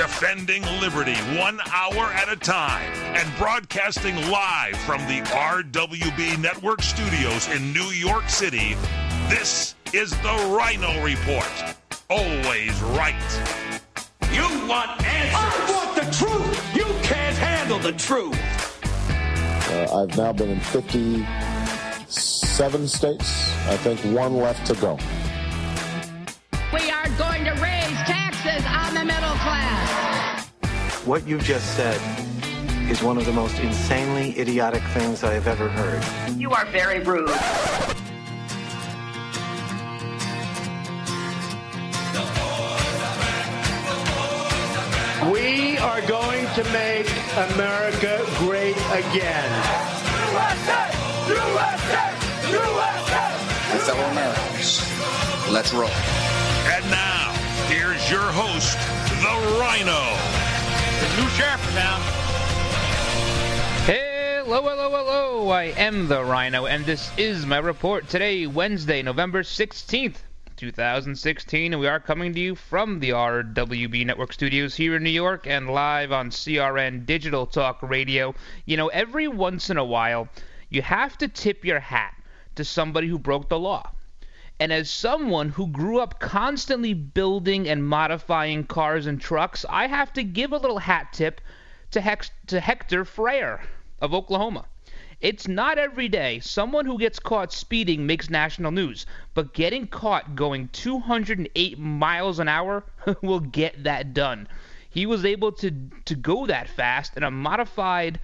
defending liberty 1 hour at a time and broadcasting live from the RWB Network studios in New York City. This is the Rhino Report. Always right. You want answers. I want the truth. You can't handle the truth. I've now been in 57 states. I think one left to go. We are going to raise taxes on the middle class. What you just said is one of the most insanely idiotic things I have ever heard. You are very rude. We are going to make America great again. USA! USA! USA! Fellow Americans, let's roll. And now, here's your host, the Rhino. The new sheriff in town. Hello. I am the Rhino, and this is my report. Today, Wednesday, November 16th, 2016, and we are coming to you from the RWB Network studios here in New York and live on CRN Digital Talk Radio. You know, every once in a while, you have to tip your hat to somebody who broke the law. And as someone who grew up constantly building and modifying cars and trucks, I have to give a little hat tip to Hector Frere of Oklahoma. It's not every day someone who gets caught speeding makes national news, but getting caught going 208 miles an hour will get that done. He was able to go that fast in a modified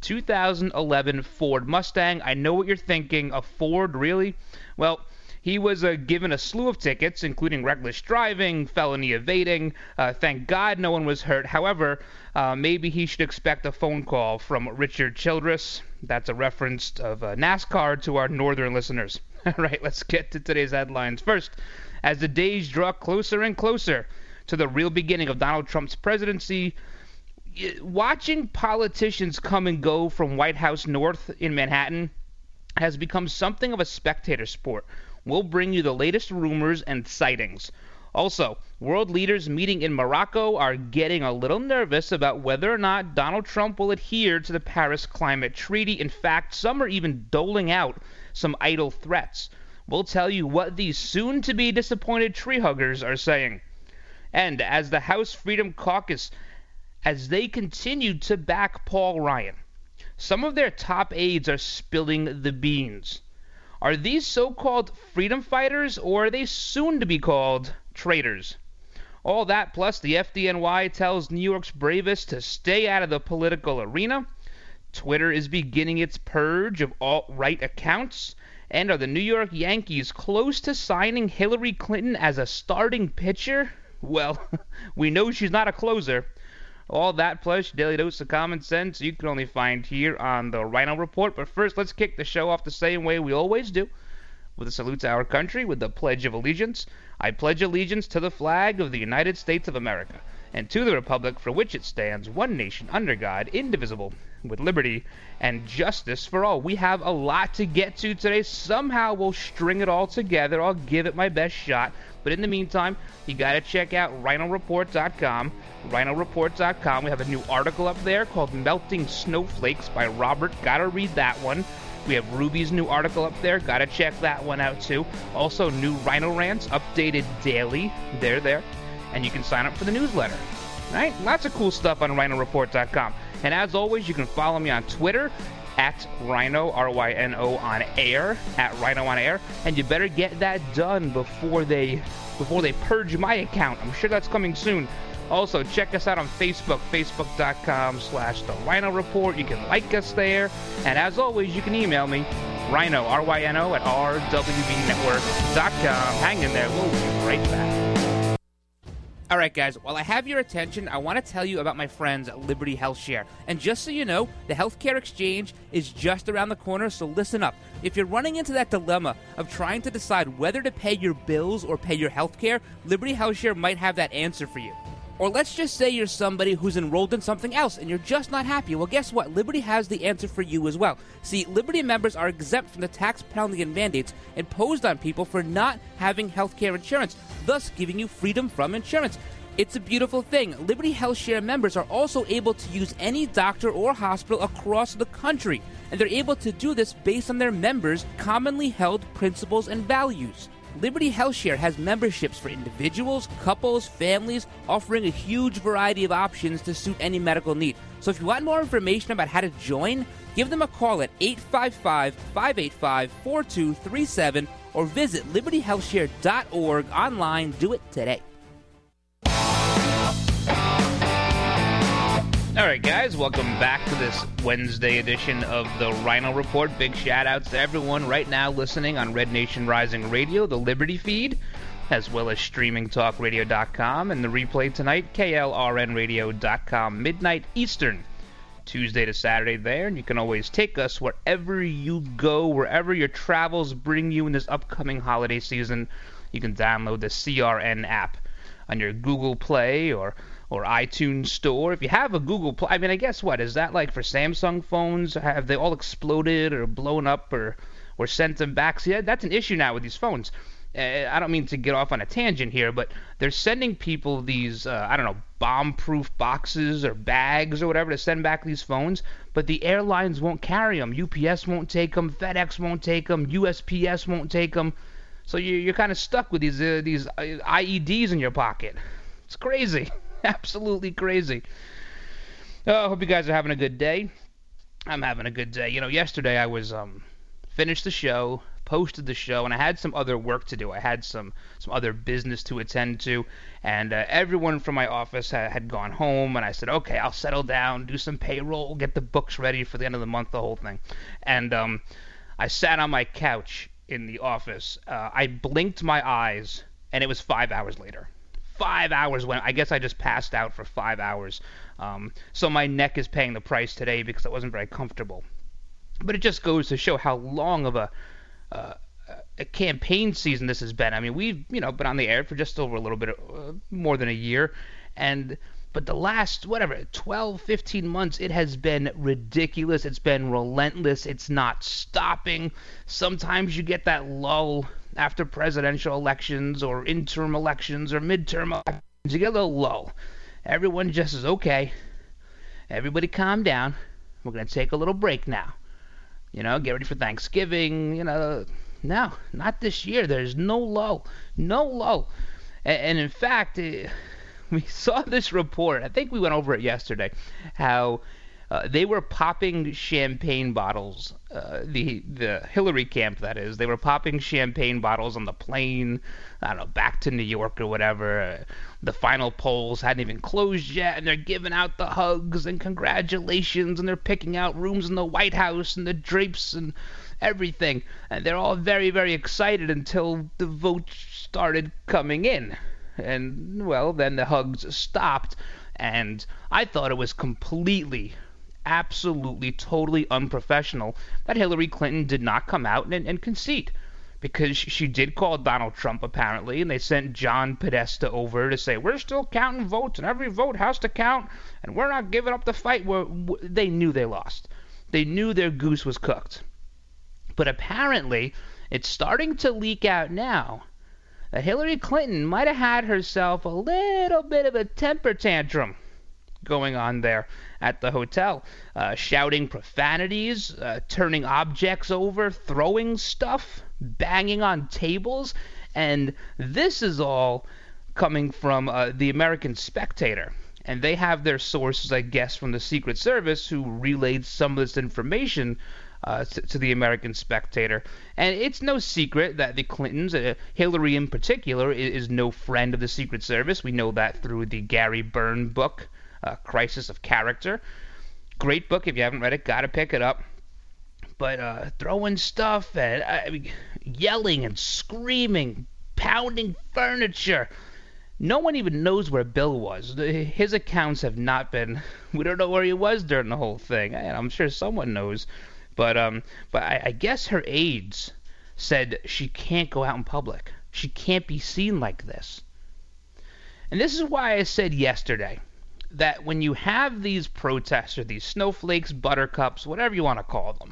2011 Ford Mustang. I know what you're thinking, a Ford, really? Well, he was given a slew of tickets, including reckless driving, felony evading. Thank God no one was hurt. However, maybe he should expect a phone call from Richard Childress. That's a reference of NASCAR to our northern listeners. All right, let's get to today's headlines. First, as the days draw closer and closer to the real beginning of Donald Trump's presidency, watching politicians come and go from White House North in Manhattan has become something of a spectator sport. We'll bring you the latest rumors and sightings. Also, world leaders meeting in Morocco are getting a little nervous about whether or not Donald Trump will adhere to the Paris Climate Treaty. In fact, some are even doling out some idle threats. We'll tell you what these soon-to-be disappointed tree huggers are saying. And as the House Freedom Caucus, as they continue to back Paul Ryan, some of their top aides are spilling the beans. Are these so-called freedom fighters, or are they soon to be called traitors? All that plus the FDNY tells New York's bravest to stay out of the political arena. Twitter is beginning its purge of alt-right accounts. And are the New York Yankees close to signing Hillary Clinton as a starting pitcher? Well, we know she's not a closer. All that plus daily dose of common sense you can only find here on the Rhino Report. But first, let's kick the show off the same way we always do, with a salute to our country with the Pledge of Allegiance. I pledge allegiance to the flag of the United States of America and to the republic for which it stands, one nation under God, indivisible, with liberty and justice for all. We have a lot to get to today. Somehow we'll string it all together. I'll give it my best shot. But in the meantime, you got to check out RhinoReport.com. RhinoReport.com. We have a new article up there called Melting Snowflakes by Robert. Got to read that one. We have Ruby's new article up there. Got to check that one out too. Also, new Rhino Rants updated daily. They're there. And you can sign up for the newsletter. Right? Lots of cool stuff on RhinoReport.com. And as always, you can follow me on Twitter at Rhino, R-Y-N-O on air, at Rhino on air. And you better get that done before they purge my account. I'm sure that's coming soon. Also, check us out on Facebook, facebook.com/The Rhino Report. You can like us there. And as always, you can email me, Rhino, R-Y-N-O, at rwbnetwork.com. Hang in there. We'll be right back. All right, guys, while I have your attention, I want to tell you about my friends at Liberty HealthShare. And just so you know, the healthcare exchange is just around the corner, so listen up. If you're running into that dilemma of trying to decide whether to pay your bills or pay your healthcare, Liberty HealthShare might have that answer for you. Or let's just say you're somebody who's enrolled in something else and you're just not happy. Well, guess what? Liberty has the answer for you as well. See, Liberty members are exempt from the tax penalty and mandates imposed on people for not having healthcare insurance, thus giving you freedom from insurance. It's a beautiful thing. Liberty HealthShare members are also able to use any doctor or hospital across the country, and they're able to do this based on their members' commonly held principles and values. Liberty HealthShare has memberships for individuals, couples, families, offering a huge variety of options to suit any medical need. So if you want more information about how to join, give them a call at 855-585-4237 or visit libertyhealthshare.org online. Do it today. All right, guys, welcome back to this Wednesday edition of the Rhino Report. Big shout-outs to everyone right now listening on Red Nation Rising Radio, the Liberty feed, as well as streamingtalkradio.com, and the replay tonight, klrnradio.com, midnight Eastern, Tuesday to Saturday there. And you can always take us wherever you go, wherever your travels bring you in this upcoming holiday season. You can download the CRN app on your Google Play or iTunes Store. If you have a Google Play, I mean, I guess what? Is that like for Samsung phones? Have they all exploded or blown up or sent them back? See, that's an issue now with these phones. I don't mean to get off on a tangent here, but they're sending people these, bomb-proof boxes or bags or whatever to send back these phones, but the airlines won't carry them. UPS won't take them. FedEx won't take them. USPS won't take them. So you're kind of stuck with these IEDs in your pocket. It's crazy. Absolutely crazy. I hope you guys are having a good day. I'm having a good day. You know, yesterday I was finished the show, posted the show, and I had some other work to do. I had some other business to attend to, and everyone from my office had gone home, and I said, okay, I'll settle down, do some payroll, get the books ready for the end of the month, the whole thing. And I sat on my couch in the office. I blinked my eyes, and it was 5 hours later. 5 hours when I guess I just passed out for 5 hours. So my neck is paying the price today because it wasn't very comfortable. But it just goes to show how long of a campaign season this has been. I mean, we've been on the air for just over a little bit more than a year, but the last 12, 15 months, it has been ridiculous. It's been relentless. It's not stopping. Sometimes you get that lull after presidential elections or interim elections or midterm elections. You get a little lull. Everyone just says, okay, everybody calm down. We're going to take a little break now. Get ready for Thanksgiving. No, not this year. There's no lull. No lull. And in fact, we saw this report. I think we went over it yesterday, how they were popping champagne bottles, the Hillary camp, that is. They were popping champagne bottles on the plane, back to New York or whatever. The final polls hadn't even closed yet, and they're giving out the hugs and congratulations, and they're picking out rooms in the White House and the drapes and everything. And they're all very, very excited until the votes started coming in. And, well, then the hugs stopped, and I thought it was absolutely, totally unprofessional that Hillary Clinton did not come out and concede, because she did call Donald Trump, apparently, and they sent John Podesta over to say, we're still counting votes, and every vote has to count, and we're not giving up the fight. They knew they lost. They knew their goose was cooked. But apparently, it's starting to leak out now that Hillary Clinton might have had herself a little bit of a temper tantrum going on there at the hotel, shouting profanities, turning objects over, throwing stuff, banging on tables, and this is all coming from the American Spectator. And they have their sources, I guess, from the Secret Service, who relayed some of this information to the American Spectator. And it's no secret that the Clintons, Hillary in particular, is no friend of the Secret Service. We know that through the Gary Byrne book, Crisis of Character. Great book. If you haven't read it, gotta pick it up. But throwing stuff and yelling and screaming, pounding furniture. No one even knows where Bill was. His accounts have not been... We don't know where he was during the whole thing. I'm sure someone knows. But I guess her aides said she can't go out in public. She can't be seen like this. And this is why I said yesterday that when you have these protests, or these snowflakes, buttercups, whatever you want to call them,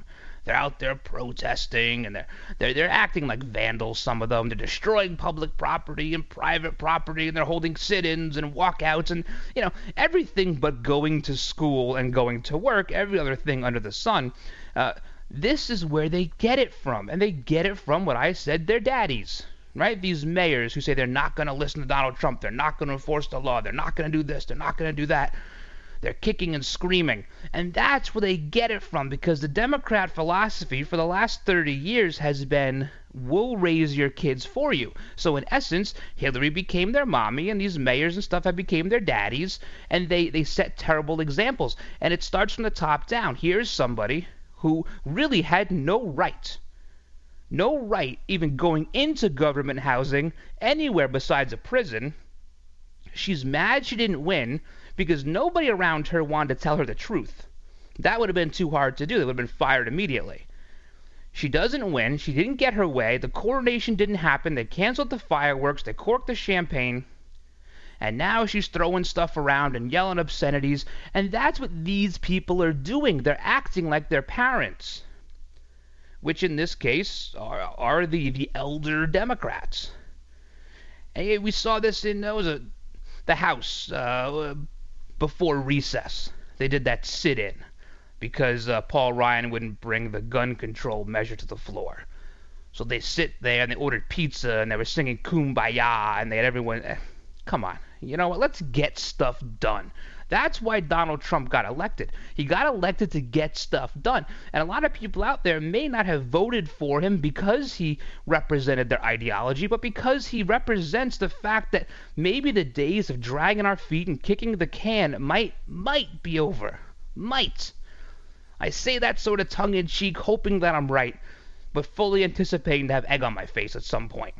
They're out there protesting, and they're acting like vandals, some of them. They're destroying public property and private property, and they're holding sit-ins and walkouts and, everything but going to school and going to work, every other thing under the sun. This is where they get it from, and they get it from what I said, their daddies, right? These mayors who say they're not going to listen to Donald Trump, they're not going to enforce the law, they're not going to do this, they're not going to do that. They're kicking and screaming. And that's where they get it from, because the Democrat philosophy for the last 30 years has been, we'll raise your kids for you. So in essence, Hillary became their mommy, and these mayors and stuff have become their daddies, and they set terrible examples. And it starts from the top down. Here's somebody who really had no right even going into government housing anywhere besides a prison. She's mad she didn't win, because nobody around her wanted to tell her the truth. That would have been too hard to do. They would have been fired immediately. She doesn't win. She didn't get her way. The coronation didn't happen. They canceled the fireworks. They corked the champagne. And now she's throwing stuff around and yelling obscenities. And that's what these people are doing. They're acting like their parents, which in this case are the elder Democrats. And we saw this in the House before recess. They did that sit-in because Paul Ryan wouldn't bring the gun control measure to the floor. So they sit there and they ordered pizza and they were singing Kumbaya and they had everyone... Come on. You know what? Let's get stuff done. That's why Donald Trump got elected. He got elected to get stuff done. And a lot of people out there may not have voted for him because he represented their ideology, but because he represents the fact that maybe the days of dragging our feet and kicking the can might be over. Might. I say that sort of tongue-in-cheek, hoping that I'm right, but fully anticipating to have egg on my face at some point.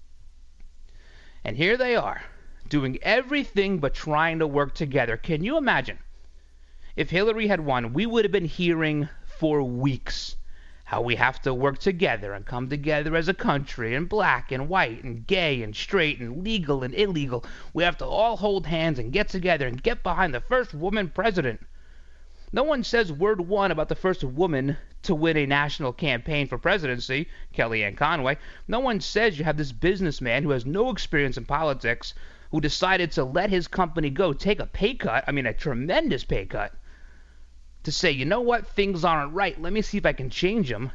And here they are, doing everything but trying to work together. Can you imagine? If Hillary had won, we would have been hearing for weeks how we have to work together and come together as a country, and black and white and gay and straight and legal and illegal. We have to all hold hands and get together and get behind the first woman president. No one says word one about the first woman to win a national campaign for presidency, Kellyanne Conway. No one says you have this businessman who has no experience in politics who decided to let his company go, take a pay cut, a tremendous pay cut, to say, you know what, things aren't right, let me see if I can change them.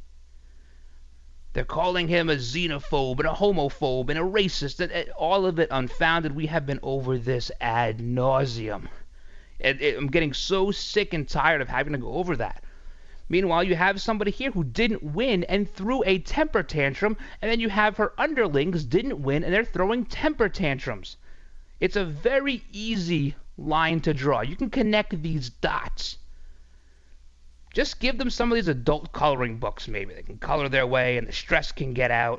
They're calling him a xenophobe and a homophobe and a racist, and all of it unfounded. We have been over this ad nauseum. I'm getting so sick and tired of having to go over that. Meanwhile, you have somebody here who didn't win and threw a temper tantrum, and then you have her underlings didn't win and they're throwing temper tantrums. It's a very easy line to draw. You can connect these dots. Just give them some of these adult coloring books, maybe. They can color their way and the stress can get out.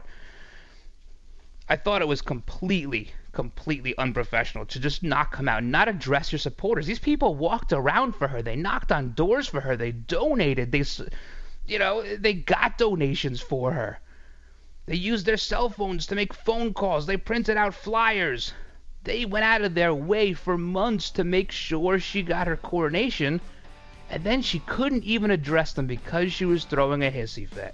I thought it was completely unprofessional to just not come out and not address your supporters. These people walked around for her. They knocked on doors for her. They donated. They got donations for her. They used their cell phones to make phone calls. They printed out flyers. They went out of their way for months to make sure she got her coronation, and then she couldn't even address them because she was throwing a hissy fit.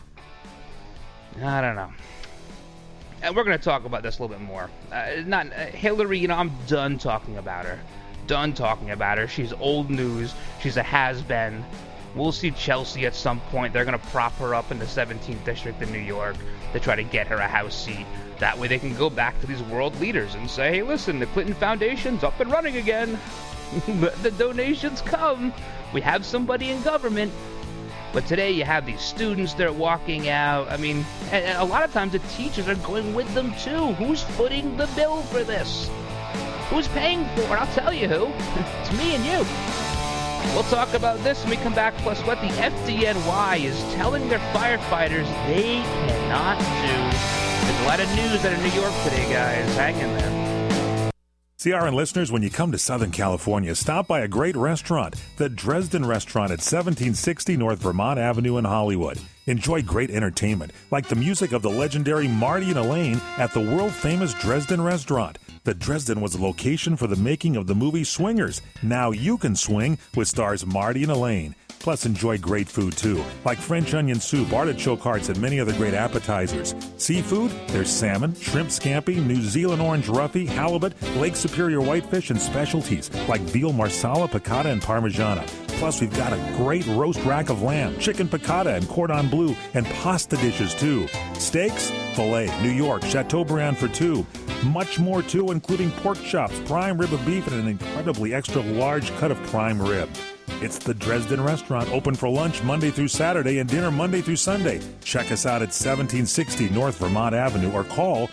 I don't know. And we're going to talk about this a little bit more. Hillary, I'm done talking about her. She's old news. She's a has-been. We'll see Chelsea at some point. They're going to prop her up in the 17th district in New York to try to get her a House seat. That way they can go back to these world leaders and say, hey, listen, the Clinton Foundation's up and running again. The donations come. We have somebody in government. But today you have these students, they're walking out. And a lot of times the teachers are going with them too. Who's footing the bill for this? Who's paying for it? I'll tell you who. It's me and you. We'll talk about this when we come back, plus what the FDNY is telling their firefighters they cannot do. There's a lot of news out of New York today, guys. Hang in there. CRN listeners, when you come to Southern California, stop by a great restaurant, the Dresden Restaurant at 1760 North Vermont Avenue in Hollywood. Enjoy great entertainment, like the music of the legendary Marty and Elaine at the world-famous Dresden Restaurant. The Dresden was the location for the making of the movie Swingers. Now you can swing with stars Marty and Elaine. Plus, enjoy great food, too, like French onion soup, artichoke hearts, and many other great appetizers. Seafood, there's salmon, shrimp scampi, New Zealand orange roughy, halibut, Lake Superior whitefish, and specialties like veal marsala, piccata, and parmigiana. Plus, we've got a great roast rack of lamb, chicken piccata, and cordon bleu, and pasta dishes, too. Steaks, filet, New York, Chateaubriand for two. Much more, too, including pork chops, prime rib of beef, and an incredibly extra large cut of prime rib. It's the Dresden Restaurant, open for lunch Monday through Saturday and dinner Monday through Sunday. Check us out at 1760 North Vermont Avenue or call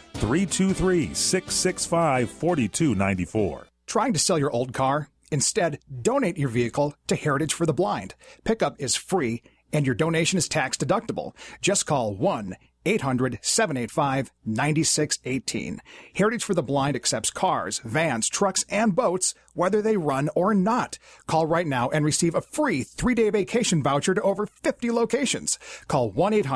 323-665-4294. Trying to sell your old car? Instead, donate your vehicle to Heritage for the Blind. Pickup is free, and your donation is tax deductible. Just call 1-800-785-9618. Heritage for the Blind accepts cars, vans, trucks, and boats, whether they run or not. Call right now and receive a free 3-day vacation voucher to over 50 locations. Call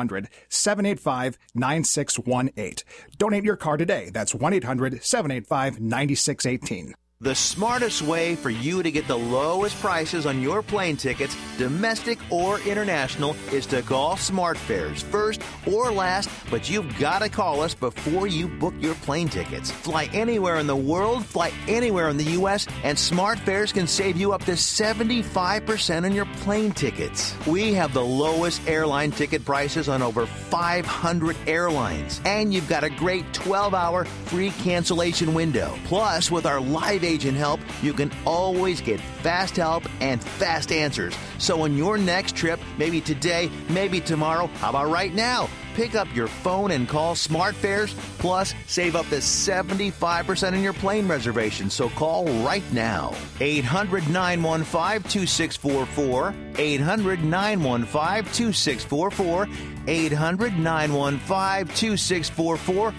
1-800-785-9618. Donate your car today. That's 1-800-785-9618. The smartest way for you to get the lowest prices on your plane tickets, domestic or international, is to call SmartFares first or last, but you've got to call us before you book your plane tickets. Fly anywhere in the world, fly anywhere in the U.S., and SmartFares can save you up to 75% on your plane tickets. We have the lowest airline ticket prices on over 500 airlines, and you've got a great 12-hour free cancellation window. Plus, with our live agent help, you can always get fast help and fast answers. So on your next trip, maybe today, maybe tomorrow, how about right now? Pick up your phone and call SmartFares, plus save up to 75% on your plane reservation. So call right now. 800-915-2644. 800-915-2644. 800-915-2644.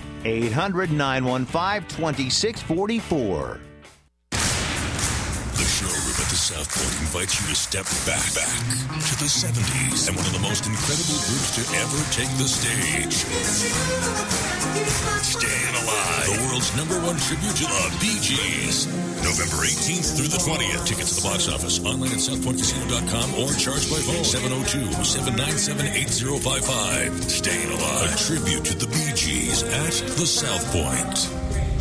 800-915-2644. South Point invites you to step back to the 70s and one of the most incredible groups to ever take the stage. Staying Alive, the world's #1 tribute to the Bee Gees. November 18th through the 20th. Tickets at the box office, online at southpointcasino.com or charge by phone 702-797-8055. Staying Alive, a tribute to the Bee Gees at the South Point.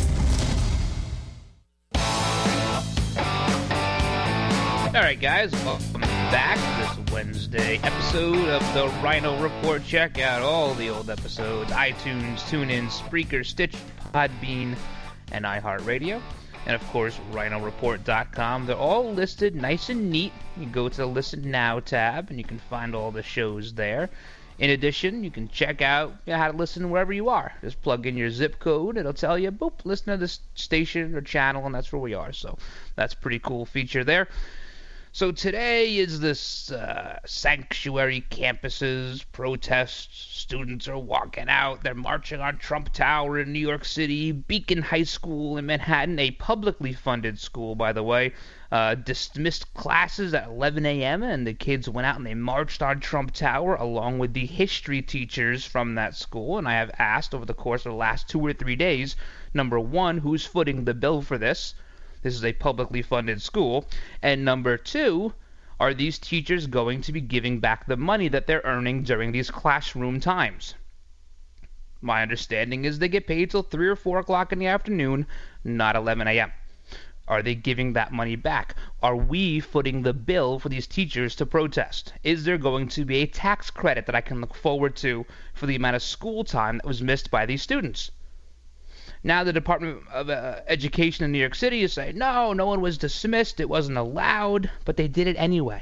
All right, guys, welcome back to this Wednesday episode of the Rhino Report. Check out all the old episodes, iTunes, TuneIn, Spreaker, Stitch, Podbean, and iHeartRadio. And, of course, rhinoreport.com. They're all listed nice and neat. You go to the Listen Now tab, and you can find all the shows there. In addition, you can check out how to listen wherever you are. Just plug in your zip code. It'll tell you, boop, listen to this station or channel, and that's where we are. So that's a pretty cool feature there. So today is this sanctuary campuses, protests, students are walking out, they're marching on Trump Tower in New York City, Beacon High School in Manhattan, a publicly funded school, by the way, dismissed classes at 11 a.m., and the kids went out and they marched on Trump Tower along with the history teachers from that school, and I have asked over the course of the last 2 or 3 days, number one, who's footing the bill for this? This is a publicly funded school. And number two, are these teachers going to be giving back the money that they're earning during these classroom times? My understanding is they get paid till 3 or 4 o'clock in the afternoon, not 11 a.m. Are they giving that money back? Are we footing the bill for these teachers to protest? Is there going to be a tax credit that I can look forward to for the amount of school time that was missed by these students? Now the Department of Education in New York City is saying, no one was dismissed, it wasn't allowed, but they did it anyway.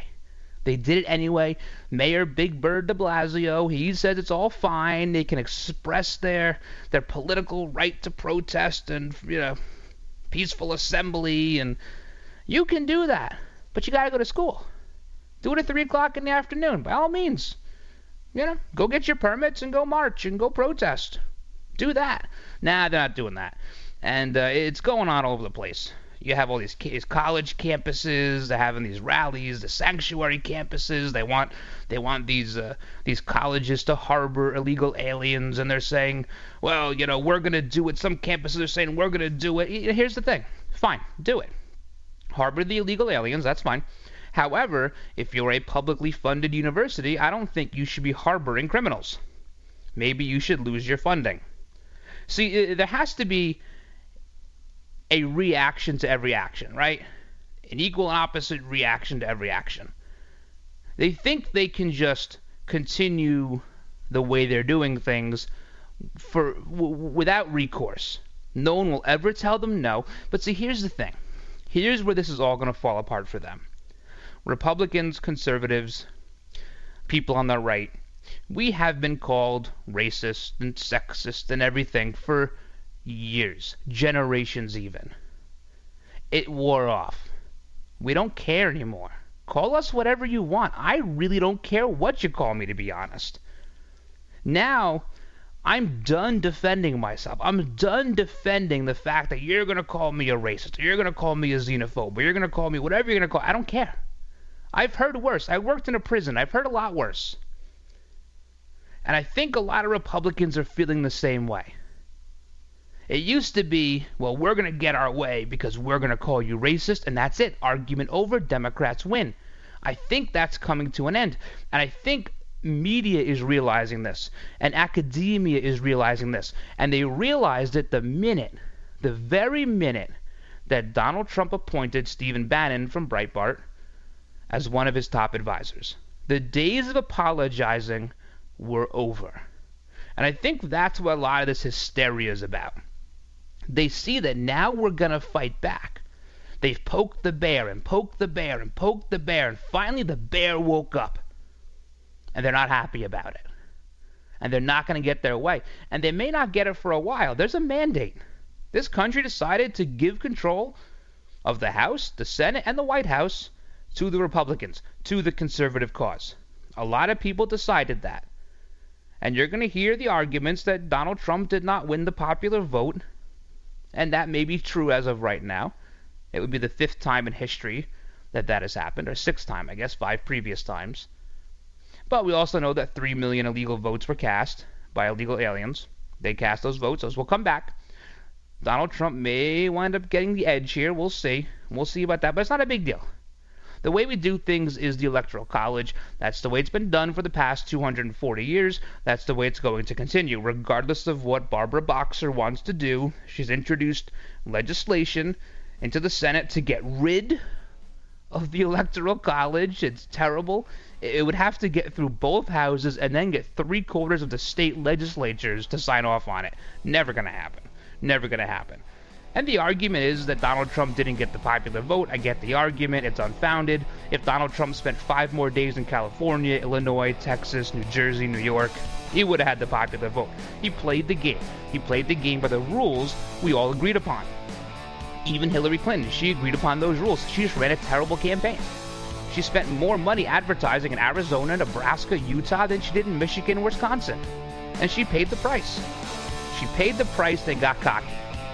Mayor Big Bird de Blasio, he says it's all fine, they can express their political right to protest and, peaceful assembly, and you can do that, but you gotta go to school. Do it at 3 o'clock in the afternoon, by all means. Go get your permits and go march and go protest. Do that. Nah, they're not doing that. And it's going on all over the place. You have all these college campuses. They're having these rallies. The sanctuary campuses. They want these colleges to harbor illegal aliens. And they're saying, well, we're going to do it. Some campuses are saying we're going to do it. Here's the thing. Fine, do it. Harbor the illegal aliens. That's fine. However, if you're a publicly funded university, I don't think you should be harboring criminals. Maybe you should lose your funding. See, there has to be a reaction to every action, right? An equal and opposite reaction to every action. They think they can just continue the way they're doing things without recourse. No one will ever tell them no. But see, here's the thing. Here's where this is all going to fall apart for them. Republicans, conservatives, people on the right, we have been called racist and sexist and everything for years, generations even. It wore off. We don't care anymore. Call us whatever you want. I really don't care what you call me, to be honest. Now, I'm done defending myself. I'm done defending the fact that you're going to call me a racist, or you're going to call me a xenophobe, or you're going to call me whatever you're going to call. I don't care. I've heard worse. I worked in a prison. I've heard a lot worse. And I think a lot of Republicans are feeling the same way. It used to be, well, we're going to get our way because we're going to call you racist, and that's it. Argument over. Democrats win. I think that's coming to an end. And I think media is realizing this, and academia is realizing this. And they realized it the very minute that Donald Trump appointed Stephen Bannon from Breitbart as one of his top advisors. The days of apologizing were over. And I think that's what a lot of this hysteria is about. They see that now we're going to fight back. They've poked the bear and poked the bear and poked the bear, and finally the bear woke up. And they're not happy about it. And they're not going to get their way. And they may not get it for a while. There's a mandate. This country decided to give control of the House, the Senate, and the White House to the Republicans, to the conservative cause. A lot of people decided that. And you're going to hear the arguments that Donald Trump did not win the popular vote. And that may be true as of right now. It would be the 5th time in history that has happened, or 6th time, I guess, 5 previous times. But we also know that 3 million illegal votes were cast by illegal aliens. They cast those votes. Those will come back. Donald Trump may wind up getting the edge here. We'll see. We'll see about that, but it's not a big deal. The way we do things is the Electoral College. That's the way it's been done for the past 240 years. That's the way it's going to continue, regardless of what Barbara Boxer wants to do. She's introduced legislation into the Senate to get rid of the Electoral College. It's terrible. It would have to get through both houses and then get 3/4 of the state legislatures to sign off on it. Never going to happen. Never going to happen. And the argument is that Donald Trump didn't get the popular vote. I get the argument. It's unfounded. If Donald Trump spent 5 more days in California, Illinois, Texas, New Jersey, New York, he would have had the popular vote. He played the game. He played the game by the rules we all agreed upon. Even Hillary Clinton, she agreed upon those rules. She just ran a terrible campaign. She spent more money advertising in Arizona, Nebraska, Utah than she did in Michigan and Wisconsin. And she paid the price. She paid the price and got cocky.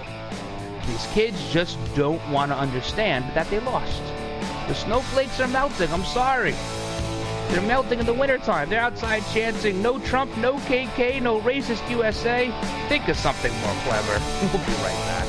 These kids just don't want to understand that they lost. The snowflakes are melting. I'm sorry. They're melting in the wintertime. They're outside chanting, no Trump, no KK, no racist USA. Think of something more clever. We'll be right back.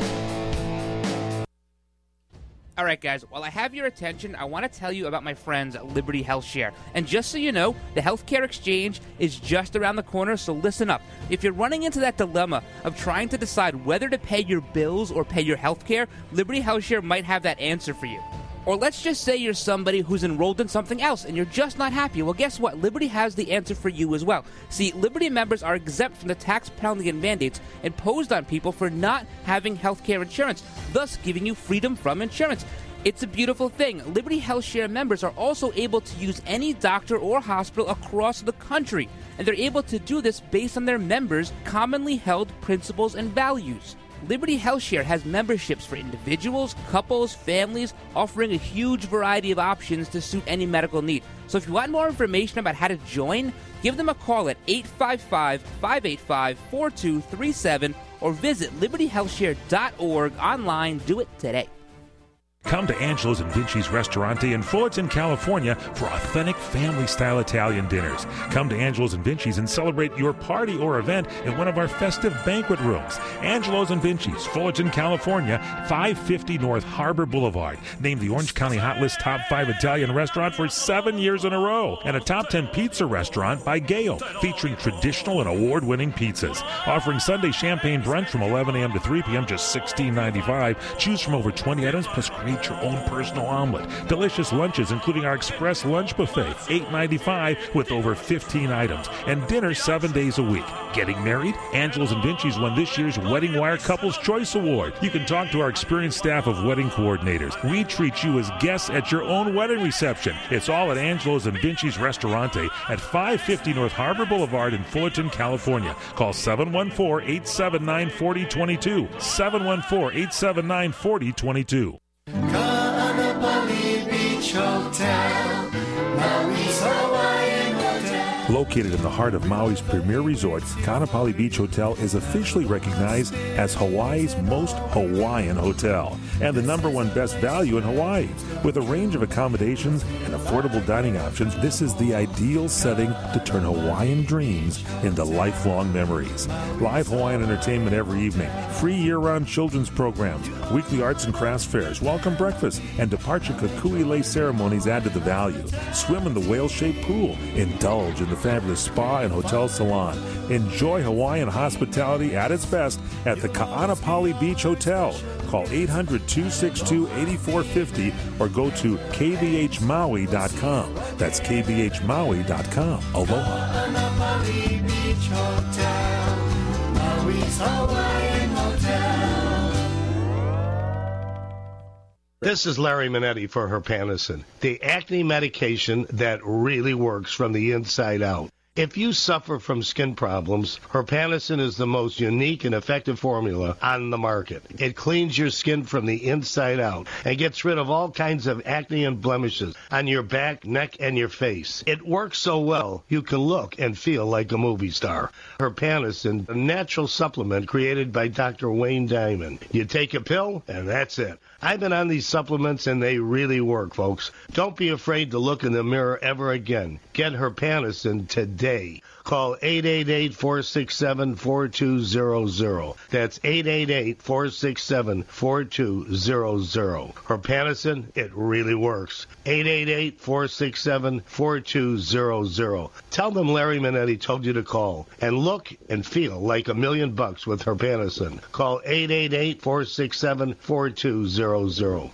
All right, guys, while I have your attention, I want to tell you about my friends at Liberty HealthShare. And just so you know, the healthcare exchange is just around the corner, so listen up. If you're running into that dilemma of trying to decide whether to pay your bills or pay your healthcare, Liberty HealthShare might have that answer for you. Or let's just say you're somebody who's enrolled in something else and you're just not happy. Well, guess what? Liberty has the answer for you as well. See, Liberty members are exempt from the tax penalty and mandates imposed on people for not having healthcare insurance, thus giving you freedom from insurance. It's a beautiful thing. Liberty HealthShare members are also able to use any doctor or hospital across the country, and they're able to do this based on their members' commonly held principles and values. Liberty HealthShare has memberships for individuals, couples, families, offering a huge variety of options to suit any medical need. So if you want more information about how to join, give them a call at 855-585-4237 or visit libertyhealthshare.org online. Do it today. Come to Angelo's and Vinci's Ristorante in Fullerton, California for authentic family-style Italian dinners. Come to Angelo's and Vinci's and celebrate your party or event in one of our festive banquet rooms. Angelo's and Vinci's, Fullerton, California, 550 North Harbor Boulevard. Named the Orange County Hot List Top 5 Italian restaurant for 7 years in a row. And a Top 10 pizza restaurant by Gale, featuring traditional and award-winning pizzas. Offering Sunday champagne brunch from 11 a.m. to 3 p.m., just $16.95. Choose from over 20 items, plus create your own personal omelet. Delicious lunches, including our Express Lunch Buffet, $8.95 with over 15 items. And dinner 7 days a week. Getting married? Angelo's and Vinci's won this year's Wedding Wire Couples Choice Award. You can talk to our experienced staff of wedding coordinators. We treat you as guests at your own wedding reception. It's all at Angelo's and Vinci's Ristorante at 550 North Harbor Boulevard in Fullerton, California. Call 714-879-4022. 714-879-4022. Kaanapali Beach Hotel, Maui's Hawaiian Hotel. Located in the heart of Maui's premier resort, Kaanapali Beach Hotel is officially recognized as Hawaii's most Hawaiian hotel and the #1 best value in Hawaii. With a range of accommodations and affordable dining options, this is the ideal setting to turn Hawaiian dreams into lifelong memories. Live Hawaiian entertainment every evening, free year-round children's programs, weekly arts and crafts fairs, welcome breakfast, and departure Kukui'lei ceremonies add to the value. Swim in the whale-shaped pool, indulge in the fabulous spa and hotel salon. Enjoy Hawaiian hospitality at its best at the Kaanapali Beach Hotel. Call 800-262-8450 or go to kbhmaui.com. That's kbhmaui.com. Aloha. Kaanapali Beach Hotel, Maui's Hawaiian Hotel. This is Larry Minetti for Herpanacin, the acne medication that really works from the inside out. If you suffer from skin problems, Herpanacin is the most unique and effective formula on the market. It cleans your skin from the inside out and gets rid of all kinds of acne and blemishes on your back, neck, and your face. It works so well, you can look and feel like a movie star. Herpanacin, a natural supplement created by Dr. Wayne Diamond. You take a pill, and that's it. I've been on these supplements, and they really work, folks. Don't be afraid to look in the mirror ever again. Get Herpanacin today. Call 888-467-4200. That's 888-467-4200. Herpanacin, it really works. 888-467-4200. Tell them Larry Minetti told you to call. And look and feel like $1 million with Herpanacin. Call 888-467-4200.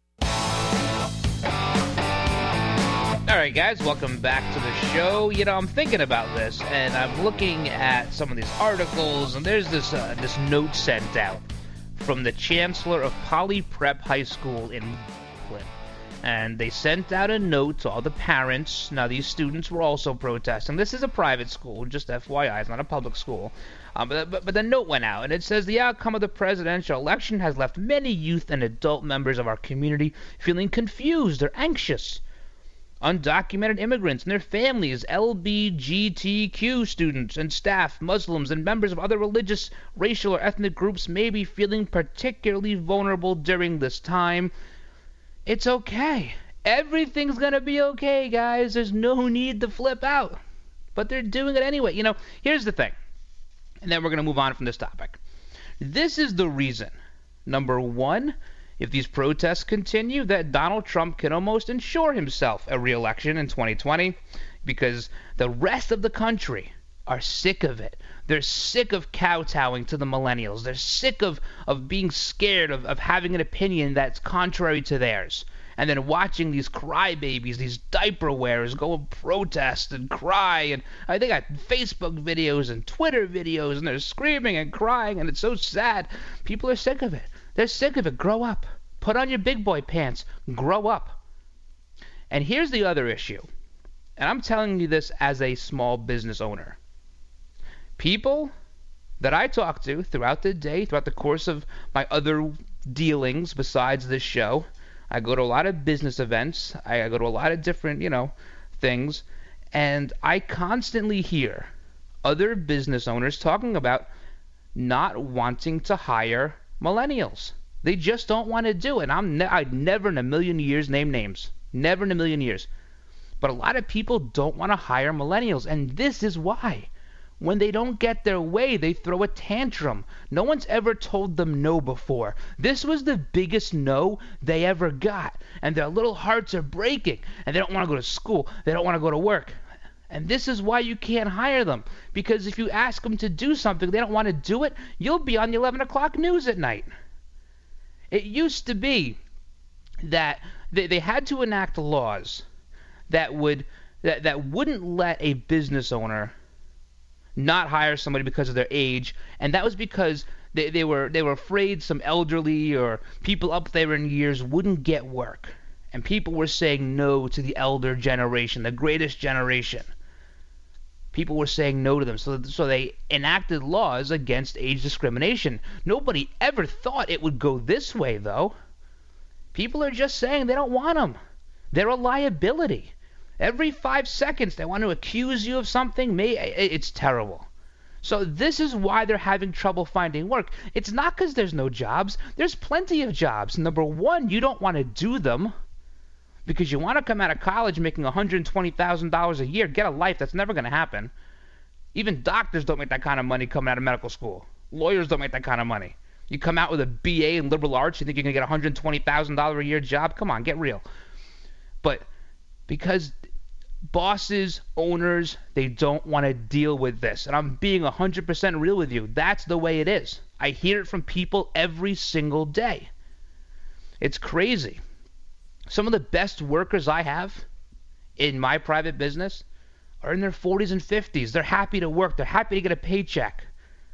All right, guys, welcome back to the show. You know, I'm thinking about this, and I'm looking at some of these articles, and there's this note sent out from the chancellor of Poly Prep High School in Brooklyn. And they sent out a note to all the parents. Now, these students were also protesting. This is a private school, just FYI. It's not a public school. But the note went out, and it says, the outcome of the presidential election has left many youth and adult members of our community feeling confused or anxious. Undocumented immigrants and their families, LGBTQ students and staff, Muslims, and members of other religious, racial, or ethnic groups may be feeling particularly vulnerable during this time. It's okay. Everything's going to be okay, guys. There's no need to flip out. But they're doing it anyway. You know, here's the thing. And then we're going to move on from this topic. This is the reason. Number one, if these protests continue, that Donald Trump can almost ensure himself a re-election in 2020 because the rest of the country are sick of it. They're sick of kowtowing to the millennials. They're sick of being scared of having an opinion that's contrary to theirs. And then watching these crybabies, these diaper wearers go and protest and cry. And they got Facebook videos and Twitter videos, and they're screaming and crying, and it's so sad. People are sick of it. They're sick of it. Grow up. Put on your big boy pants. Grow up. And here's the other issue. And I'm telling you this as a small business owner. People that I talk to throughout the day, throughout the course of my other dealings besides this show, I go to a lot of business events. I go to a lot of different, things. And I constantly hear other business owners talking about not wanting to hire millennials. They just don't want to do it. I'd never in a million years name names. Never in a million years. But a lot of people don't want to hire millennials, and this is why. When they don't get their way, they throw a tantrum. No one's ever told them no before. This was the biggest no they ever got, and their little hearts are breaking, and they don't want to go to school. They don't want to go to work. And this is why you can't hire them, because if you ask them to do something, they don't want to do it, you'll be on the 11 o'clock news at night. It used to be that they had to enact laws that wouldn't let a business owner not hire somebody because of their age, and that was because they were afraid some elderly or people up there in years wouldn't get work, and people were saying no to the elder generation, the greatest generation. People were saying no to them, so they enacted laws against age discrimination. Nobody ever thought it would go this way, though. People are just saying they don't want them. They're a liability. Every 5 seconds they want to accuse you of something. It's terrible. So this is why they're having trouble finding work. It's not because there's no jobs. There's plenty of jobs. Number one, you don't want to do them because you want to come out of college making $120,000 a year. Get a life. That's never going to happen. Even doctors don't make that kind of money coming out of medical school. Lawyers don't make that kind of money. You come out with a BA in liberal arts, you think you're going to get a $120,000 a year job? Come on, get real. But because bosses, owners, they don't want to deal with this. And I'm being 100% real with you. That's the way it is. I hear it from people every single day. It's crazy. Some of the best workers I have in my private business are in their 40s and 50s. They're happy to work. They're happy to get a paycheck.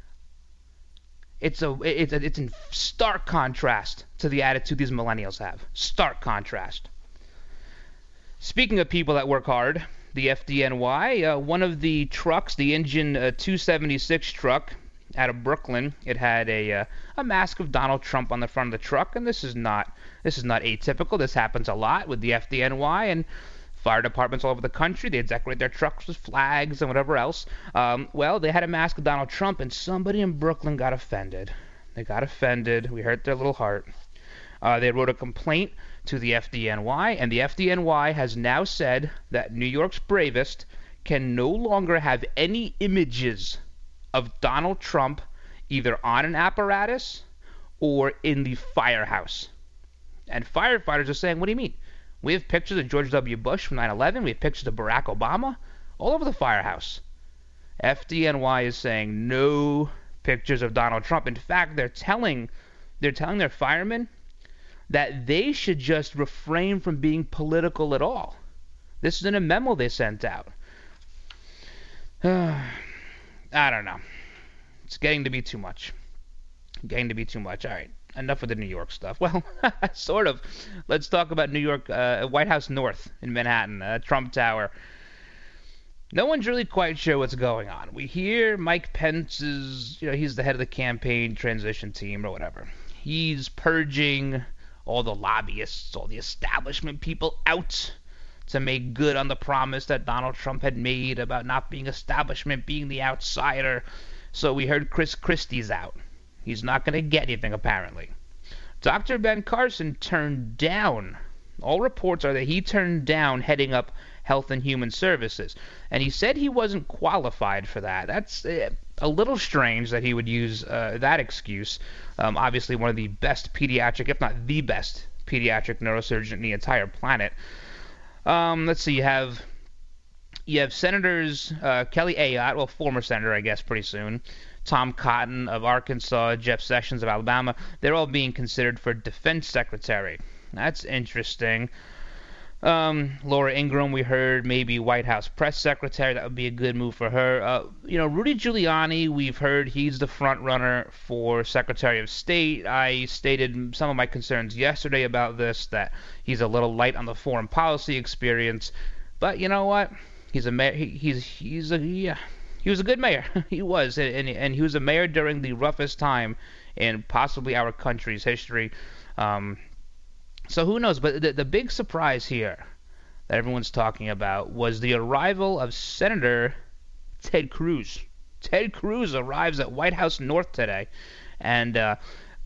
It's in stark contrast to the attitude these millennials have. Stark contrast. Speaking of people that work hard, the FDNY, one of the trucks, the Engine 276 truck out of Brooklyn, it had a mask of Donald Trump on the front of the truck, and this is not atypical. This happens a lot with the FDNY and fire departments all over the country. They decorate their trucks with flags and whatever else. Well, they had a mask of Donald Trump, and somebody in Brooklyn got offended. They got offended. We hurt their little heart. They wrote a complaint to the FDNY, and the FDNY has now said that New York's bravest can no longer have any images of Donald Trump either on an apparatus or in the firehouse. And firefighters are saying, what do you mean? We have pictures of George W. Bush from 9/11. We have pictures of Barack Obama all over the firehouse. FDNY is saying no pictures of Donald Trump. In fact, they're telling their firemen that they should just refrain from being political at all. This is in a memo they sent out. I don't know. It's getting to be too much. All right, enough of the New York stuff. Well, sort of. Let's talk about New York, White House North in Manhattan, Trump Tower. No one's really quite sure what's going on. We hear Mike Pence is, he's the head of the campaign transition team or whatever. He's purging all the lobbyists, all the establishment people out to make good on the promise that Donald Trump had made about not being establishment, being the outsider. So we heard Chris Christie's out. He's not going to get anything, apparently. Dr. Ben Carson turned down. All reports are that he turned down heading up Health and Human Services. And he said he wasn't qualified for that. That's a little strange that he would use that excuse. Obviously one of the best pediatric, if not the best pediatric neurosurgeon in the entire planet. Let's see, you have Senators Kelly Ayotte, well, former senator, I guess, pretty soon, Tom Cotton of Arkansas, Jeff Sessions of Alabama. They're all being considered for defense secretary. That's interesting. Laura Ingraham, we heard, maybe White House press secretary. That would be a good move for her. Rudy Giuliani, we've heard he's the front runner for Secretary of State. I stated some of my concerns yesterday about this, that he's a little light on the foreign policy experience. But you know what? He's a mayor. He was a good mayor. He was, and he was a mayor during the roughest time in possibly our country's history. So who knows? But the big surprise here that everyone's talking about was the arrival of Senator Ted Cruz. Ted Cruz arrives at White House North today, and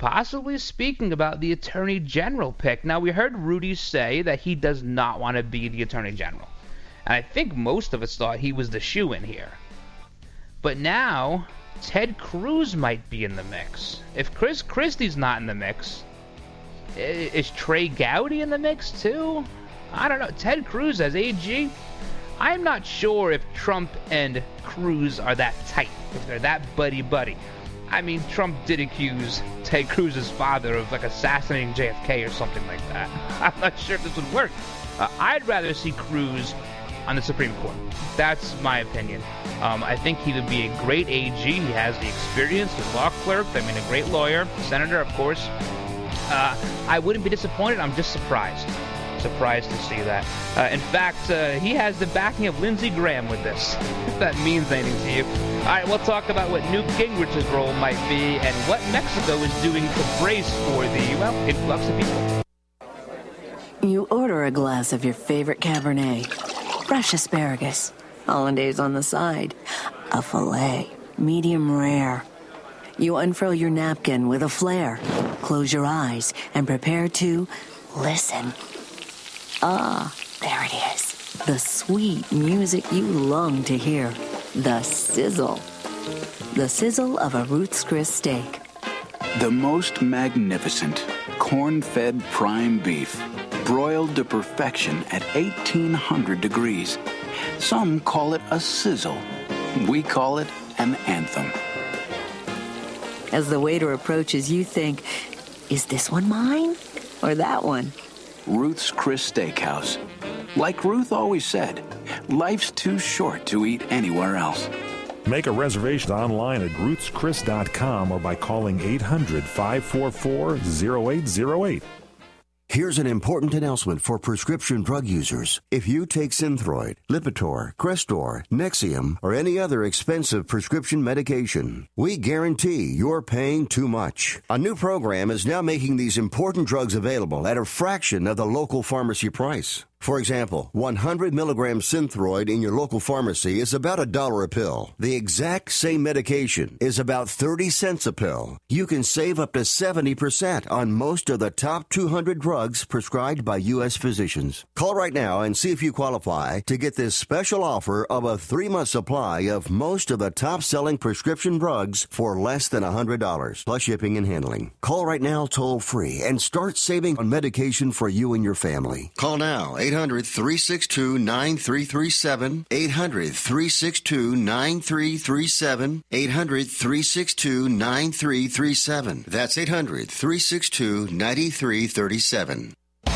possibly speaking about the Attorney General pick. Now, we heard Rudy say that he does not want to be the Attorney General. And I think most of us thought he was the shoo-in here. But now, Ted Cruz might be in the mix. If Chris Christie's not in the mix, is Trey Gowdy in the mix too? I don't know. Ted Cruz as AG? I'm not sure if Trump and Cruz are that tight, if they're that buddy-buddy. I mean, Trump did accuse Ted Cruz's father of like assassinating JFK or something like that. I'm not sure if this would work. I'd rather see Cruz on the Supreme Court. That's my opinion. I think he would be a great AG. He has the experience, the law clerk, a great lawyer, senator, of course. I wouldn't be disappointed. I'm just surprised to see that. In fact, he has the backing of Lindsey Graham with this, if that means anything to you. All right, we'll talk about what Newt Gingrich's role might be and what Mexico is doing to brace for the, influx of people. You order a glass of your favorite Cabernet, fresh asparagus, hollandaise on the side, a filet, medium rare. You unfurl your napkin with a flair, close your eyes, and prepare to listen. Ah, there it is. The sweet music you long to hear. The sizzle. The sizzle of a Ruth's Chris steak. The most magnificent corn-fed prime beef, broiled to perfection at 1,800 degrees. Some call it a sizzle. We call it an anthem. As the waiter approaches, you think, is this one mine or that one? Ruth's Chris Steakhouse. Like Ruth always said, life's too short to eat anywhere else. Make a reservation online at ruthschris.com or by calling 800-544-0808. Here's an important announcement for prescription drug users. If you take Synthroid, Lipitor, Crestor, Nexium, or any other expensive prescription medication, we guarantee you're paying too much. A new program is now making these important drugs available at a fraction of the local pharmacy price. For example, 100 milligrams Synthroid in your local pharmacy is about $1 a pill. The exact same medication is about 30 cents a pill. You can save up to 70% on most of the top 200 drugs prescribed by U.S. physicians. Call right now and see if you qualify to get this special offer of a 3-month supply of most of the top-selling prescription drugs for less than $100, plus shipping and handling. Call right now toll-free and start saving on medication for you and your family. Call now, 800-362-9337, 800-362-9337, 800-362-9337. That's 800-362-9337.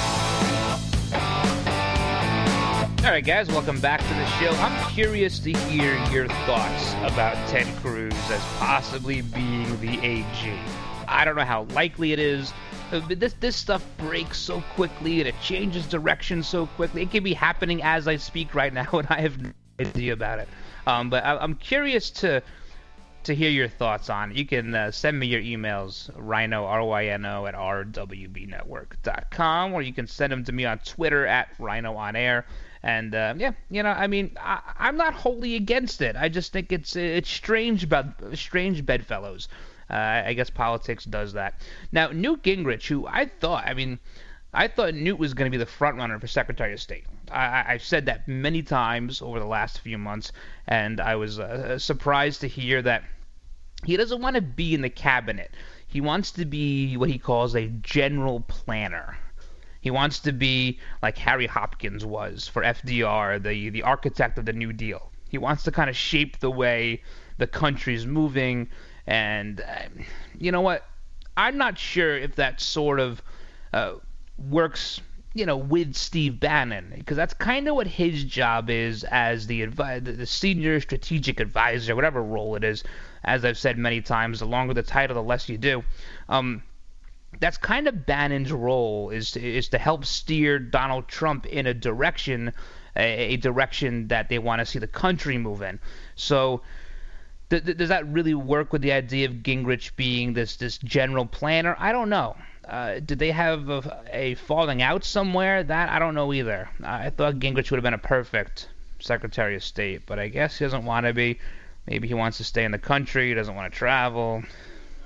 All right, guys, welcome back to the show. I'm curious to hear your thoughts about Ted Cruz as possibly being the AG. I don't know how likely it is. This stuff breaks so quickly and it changes direction so quickly. It could be happening as I speak right now, and I have no idea about it. But I'm curious to hear your thoughts on it. You can send me your emails, Rhino, R-Y-N-O, at rwbnetwork.com, or you can send them to me on Twitter at Rhino on Air. And I'm not wholly against it. I just think it's strange bedfellows. I guess politics does that. Now, Newt Gingrich, who I thought Newt was going to be the front runner for Secretary of State. I've said that many times over the last few months, and I was surprised to hear that he doesn't want to be in the cabinet. He wants to be what he calls a general planner. He wants to be like Harry Hopkins was for FDR, the architect of the New Deal. He wants to kind of shape the way the country's moving. And you know what? I'm not sure if that sort of works, with Steve Bannon, because that's kind of what his job is as the senior strategic advisor, whatever role it is. As I've said many times, the longer the title, the less you do. That's kind of Bannon's role, is to help steer Donald Trump in a direction that they want to see the country move in. So does that really work with the idea of Gingrich being this general planner? I don't know. Did they have a falling out somewhere? That I don't know either. I thought Gingrich would have been a perfect Secretary of State, but I guess he doesn't want to be. Maybe he wants to stay in the country. He doesn't want to travel.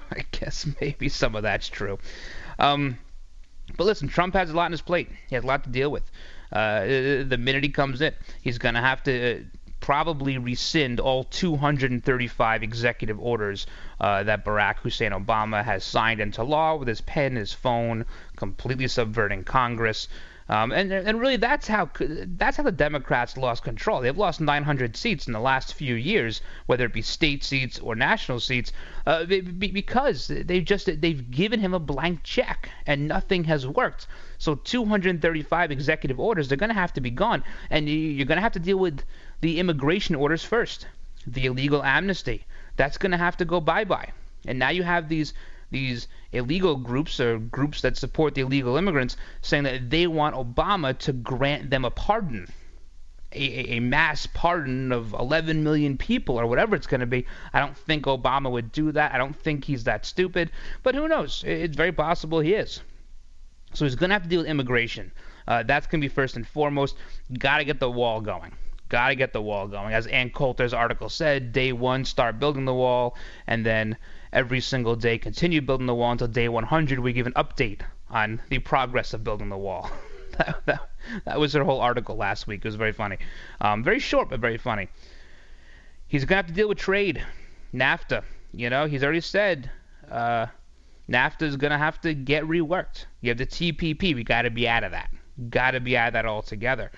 I guess maybe some of that's true. But listen, Trump has a lot on his plate. He has a lot to deal with. The minute he comes in, he's going to have to probably rescind all 235 executive orders that Barack Hussein Obama has signed into law with his pen, his phone, completely subverting Congress. And really, that's how the Democrats lost control. They've lost 900 seats in the last few years, whether it be state seats or national seats, because they've given him a blank check and nothing has worked. So 235 executive orders, they're going to have to be gone, and you're going to have to deal with the immigration orders first, the illegal amnesty. That's going to have to go bye-bye. And now you have these illegal groups or groups that support the illegal immigrants saying that they want Obama to grant them a pardon, a mass pardon of 11 million people or whatever it's going to be. I don't think Obama would do that. I don't think he's that stupid, but who knows? It's very possible he is. So he's going to have to deal with immigration. That's going to be first and foremost. Got to get the wall going. Got to get the wall going. As Ann Coulter's article said, day one, start building the wall, and then every single day continue building the wall until day 100. We give an update on the progress of building the wall. That was her whole article last week. It was very funny. Very short, but very funny. He's going to have to deal with trade. NAFTA. You know, he's already said NAFTA is going to have to get reworked. You have the TPP. We got to be out of that. Got to be out of that altogether.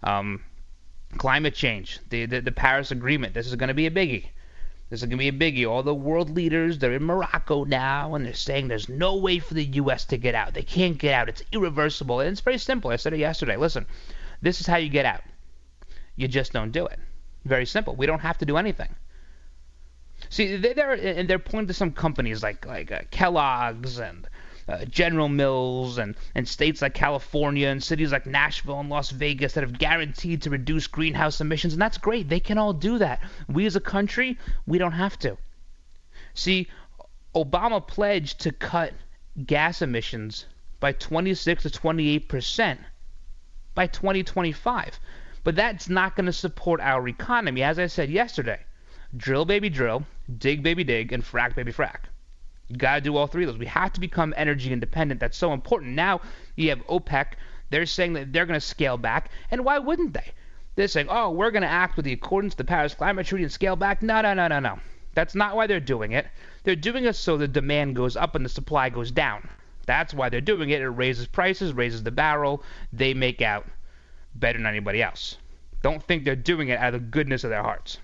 Climate change. The Paris Agreement. This is going to be a biggie. This is going to be a biggie. All the world leaders, they're in Morocco now, and they're saying there's no way for the U.S. to get out. They can't get out. It's irreversible. And it's very simple. I said it yesterday. Listen, this is how you get out. You just don't do it. Very simple. We don't have to do anything. See, they're pointing to some companies like Kellogg's and General Mills and states like California and cities like Nashville and Las Vegas that have guaranteed to reduce greenhouse emissions, and that's great. They can all do that. We as a country, we don't have to. See, Obama pledged to cut gas emissions by 26 to 28% by 2025, but that's not going to support our economy. As I said yesterday, drill baby drill, dig baby dig, and frack baby frack. You got to do all three of those. We have to become energy independent. That's so important. Now you have OPEC. They're saying that they're going to scale back. And why wouldn't they? They're saying, oh, we're going to act with the accordance to the Paris Climate Treaty and scale back. No. That's not why they're doing it. They're doing it so the demand goes up and the supply goes down. That's why they're doing it. It raises prices, raises the barrel. They make out better than anybody else. Don't think they're doing it out of the goodness of their hearts.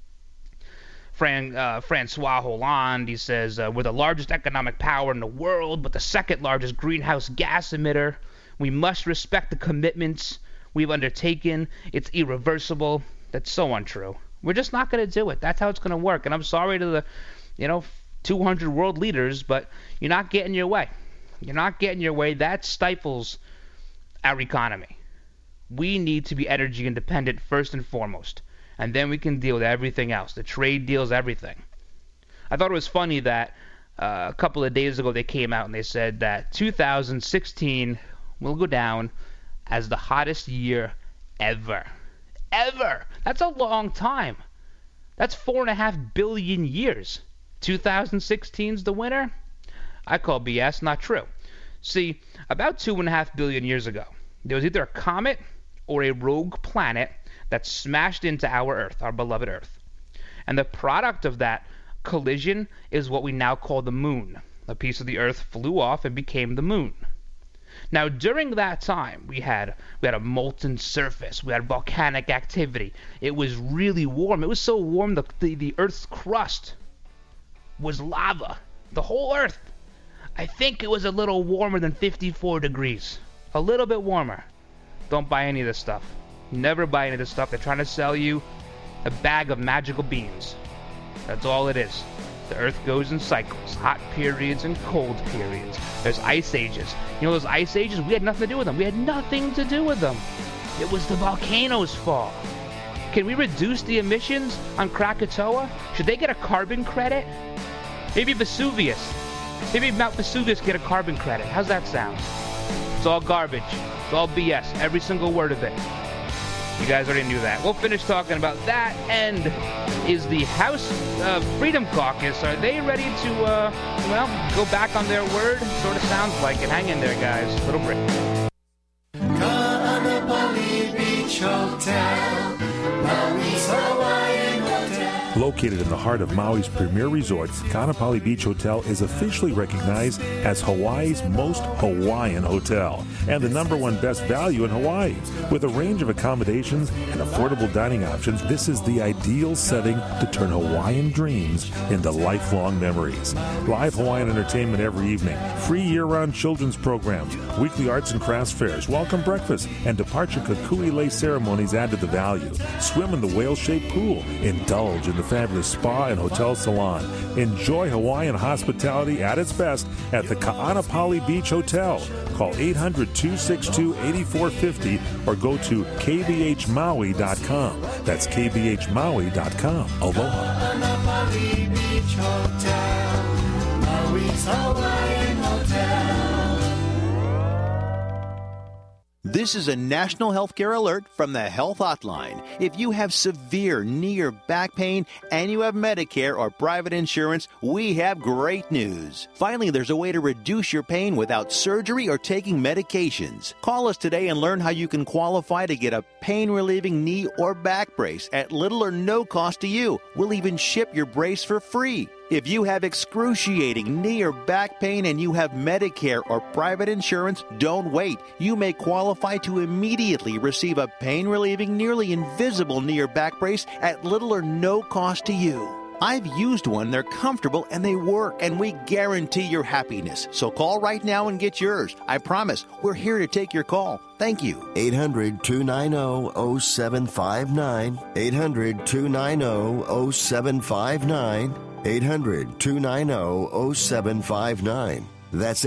Francois Hollande, he says, we're the largest economic power in the world, but the second largest greenhouse gas emitter. We must respect the commitments we've undertaken. It's irreversible. That's so untrue. We're just not going to do it. That's how it's going to work. And I'm sorry to the, 200 world leaders, but you're not getting your way. You're not getting your way. That stifles our economy. We need to be energy independent first and foremost. And then we can deal with everything else. The trade deals, everything. I thought it was funny that a couple of days ago they came out and they said that 2016 will go down as the hottest year ever. Ever! That's a long time. That's 4.5 billion years. 2016's the winner? I call BS, not true. See, about 2.5 billion years ago, there was either a comet or a rogue planet that smashed into our Earth, our beloved Earth. And the product of that collision is what we now call the moon. A piece of the Earth flew off and became the moon. Now, during that time, we had a molten surface. We had volcanic activity. It was really warm. It was so warm the Earth's crust was lava. The whole Earth. I think it was a little warmer than 54 degrees. A little bit warmer. Don't buy any of this stuff. Never buy any of this stuff. They're trying to sell you a bag of magical beans. That's all it is. The Earth goes in cycles, hot periods and cold periods. There's ice ages. You know those ice ages? We had nothing to do with them. We had nothing to do with them. It was the volcano's fault. Can we reduce the emissions on Krakatoa? Should they get a carbon credit? Maybe Vesuvius. Maybe Mount Vesuvius get a carbon credit. How's that sound? It's all garbage. It's all BS. Every single word of it. You guys already knew that. We'll finish talking about that. And is the House Freedom Caucus, are they ready to, go back on their word? Sort of sounds like it. Hang in there, guys. Little break. Ka'anapali Beach Hotel, Maui's Hawaiian Hotel. Located in the heart of Maui's premier resorts, Ka'anapali Beach Hotel is officially recognized as Hawaii's most Hawaiian hotel and the #1 best value in Hawaii. With a range of accommodations and affordable dining options, this is the ideal setting to turn Hawaiian dreams into lifelong memories. Live Hawaiian entertainment every evening, free year-round children's programs, weekly arts and crafts fairs, welcome breakfast, and departure kukui lei ceremonies add to the value. Swim in the whale-shaped pool, indulge in the fabulous spa and hotel salon. Enjoy Hawaiian hospitality at its best at the Ka'anapali Beach Hotel. Call 800-262-8450 or go to kbhmaui.com. That's kbhmaui.com. Aloha. Ka'anapali Beach Hotel, Maui's Hawaiian Hotel. This is a national healthcare alert from the Health Hotline. If you have severe knee or back pain and you have Medicare or private insurance, we have great news. Finally, there's a way to reduce your pain without surgery or taking medications. Call us today and learn how you can qualify to get a pain-relieving knee or back brace at little or no cost to you. We'll even ship your brace for free. If you have excruciating knee or back pain and you have Medicare or private insurance, don't wait. You may qualify to immediately receive a pain-relieving, nearly invisible knee or back brace at little or no cost to you. I've used one, they're comfortable, and they work, and we guarantee your happiness. So call right now and get yours. I promise, we're here to take your call. Thank you. 800-290-0759. 800-290-0759. 800-290-0759. That's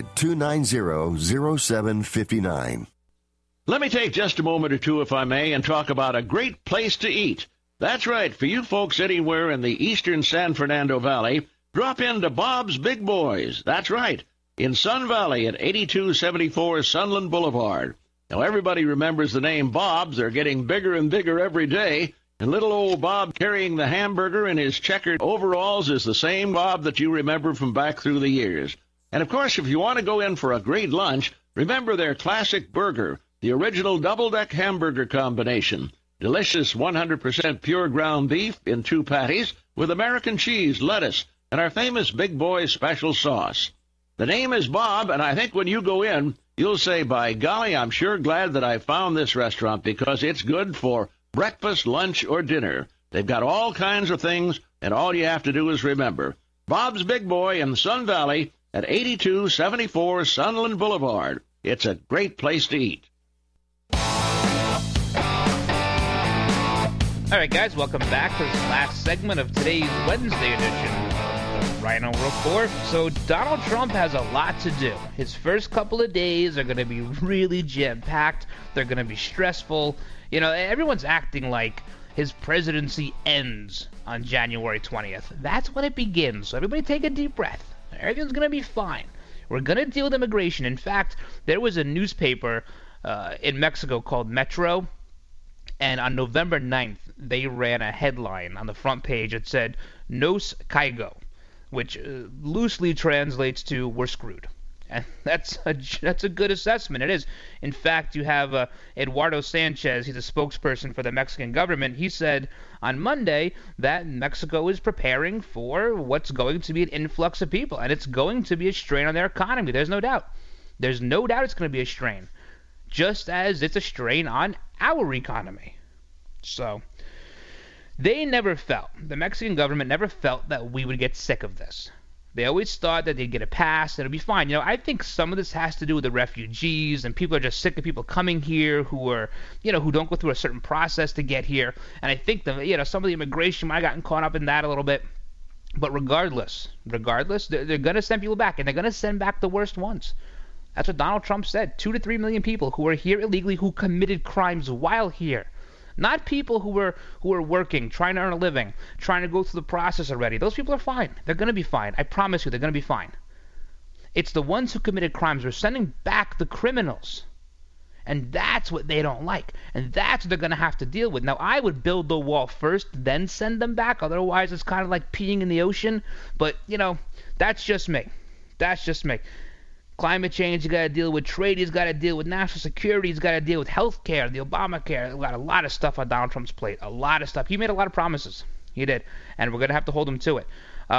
800-290-0759. Let me take just a moment or two, if I may, and talk about a great place to eat. That's right, for you folks anywhere in the eastern San Fernando Valley, drop into Bob's Big Boys. That's right, in Sun Valley at 8274 Sunland Boulevard. Now, everybody remembers the name Bob's. They're getting bigger and bigger every day. And little old Bob carrying the hamburger in his checkered overalls is the same Bob that you remember from back through the years. And, of course, if you want to go in for a great lunch, remember their classic burger, the original double-deck hamburger combination. Delicious 100% pure ground beef in 2 patties with American cheese, lettuce, and our famous Big Boy's special sauce. The name is Bob, and I think when you go in, you'll say, by golly, I'm sure glad that I found this restaurant because it's good for breakfast, lunch, or dinner. They've got all kinds of things, and all you have to do is remember. Bob's Big Boy in Sun Valley at 8274 Sunland Boulevard. It's a great place to eat. All right, guys, welcome back to this last segment of today's Wednesday edition of the Rhino Report. So Donald Trump has a lot to do. His first couple of days are going to be really jam-packed. They're going to be stressful. You know, everyone's acting like his presidency ends on January 20th. That's when it begins. So everybody take a deep breath. Everything's going to be fine. We're going to deal with immigration. In fact, there was a newspaper in Mexico called Metro, and on November 9th, they ran a headline on the front page. It said, "Nos caigo," which loosely translates to "we're screwed." And that's a good assessment. It is. In fact, you have Eduardo Sanchez. He's a spokesperson for the Mexican government. He said on Monday that Mexico is preparing for what's going to be an influx of people, and it's going to be a strain on their economy. There's no doubt. There's no doubt it's going to be a strain, just as it's a strain on our economy. So they never felt, the Mexican government never felt that we would get sick of this. They always thought that they'd get a pass and it'd be fine. You know, I think some of this has to do with the refugees, and people are just sick of people coming here who are, you know, who don't go through a certain process to get here. And I think some of the immigration might have gotten caught up in that a little bit. But regardless, they're going to send people back, and they're going to send back the worst ones. That's what Donald Trump said. 2 to 3 million people who are here illegally, who committed crimes while here. Not people who are working, trying to earn a living, trying to go through the process already. Those people are fine. They're going to be fine. I promise you, they're going to be fine. It's the ones who committed crimes. We're sending back the criminals. And that's what they don't like. And that's what they're going to have to deal with. Now, I would build the wall first, then send them back. Otherwise, it's kind of like peeing in the ocean. But, that's just me. That's just me. Climate change, you got to deal with trade, he's got to deal with national security, he's got to deal with health care, the Obamacare. Got a lot of stuff on Donald Trump's plate. A lot of stuff. He made a lot of promises. He did. And we're going to have to hold him to it.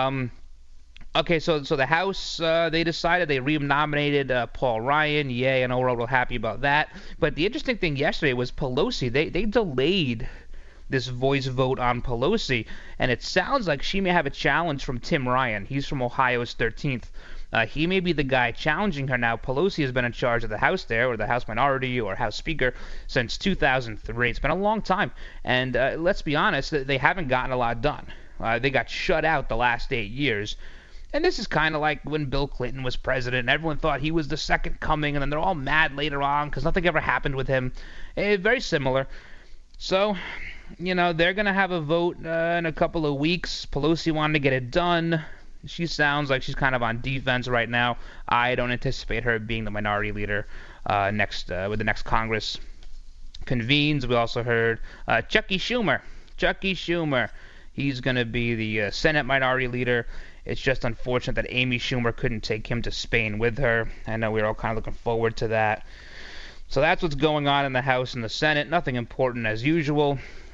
Okay, so the House, they decided they re-nominated Paul Ryan. Yay, I know we're all real happy about that. But the interesting thing yesterday was Pelosi. They delayed this voice vote on Pelosi, and it sounds like she may have a challenge from Tim Ryan. He's from Ohio's 13th. He may be the guy challenging her now. Pelosi has been in charge of the House there, or the House Minority, or House Speaker, since 2003. It's been a long time. And let's be honest, they haven't gotten a lot done. They got shut out the last 8 years. And this is kind of like when Bill Clinton was president, and everyone thought he was the second coming, and then they're all mad later on because nothing ever happened with him. Very similar. So, they're going to have a vote in a couple of weeks. Pelosi wanted to get it done. She sounds like she's kind of on defense right now. I don't anticipate her being the minority leader with the next Congress convenes. We also heard Chucky Schumer. Chucky Schumer. He's going to be the Senate minority leader. It's just unfortunate that Amy Schumer couldn't take him to Spain with her. I know we were all kind of looking forward to that. So that's what's going on in the House and the Senate. Nothing important as usual.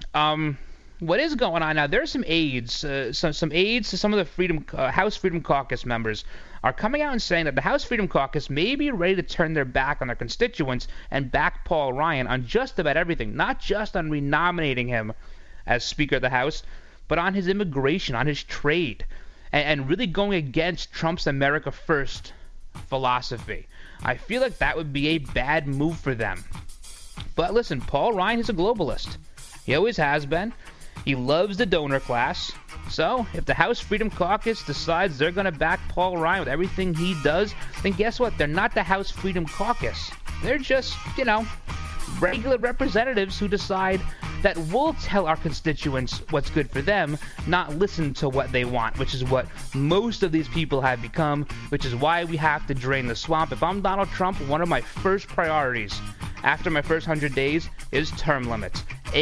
What is going on now? There's some aides. Some aides to some of the House Freedom Caucus members are coming out and saying that the House Freedom Caucus may be ready to turn their back on their constituents and back Paul Ryan on just about everything. Not just on renominating him as Speaker of the House, but on his immigration, on his trade, and really going against Trump's America First philosophy. I feel like that would be a bad move for them. But listen, Paul Ryan is a globalist. He always has been. He loves the donor class. So if the House Freedom Caucus decides they're going to back Paul Ryan with everything he does, then guess what? They're not the House Freedom Caucus. They're just, regular representatives who decide that we'll tell our constituents what's good for them, not listen to what they want, which is what most of these people have become, which is why we have to drain the swamp. If I'm Donald Trump, one of my first priorities after my first 100 days is term limits.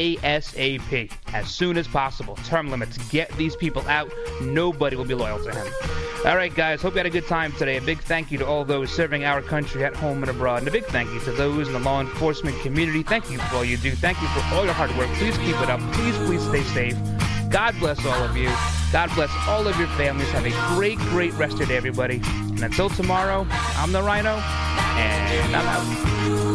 ASAP. As soon as possible. Term limits. Get these people out. Nobody will be loyal to him. All right, guys. Hope you had a good time today. A big thank you to all those serving our country at home and abroad. And a big thank you to those in the law enforcement community. Thank you for all you do. Thank you for all your hard work. Please keep it up. Please stay safe. God bless all of you. God bless all of your families. Have a great, great rest of your day, everybody. And until tomorrow, I'm the Rhino, and I'm out.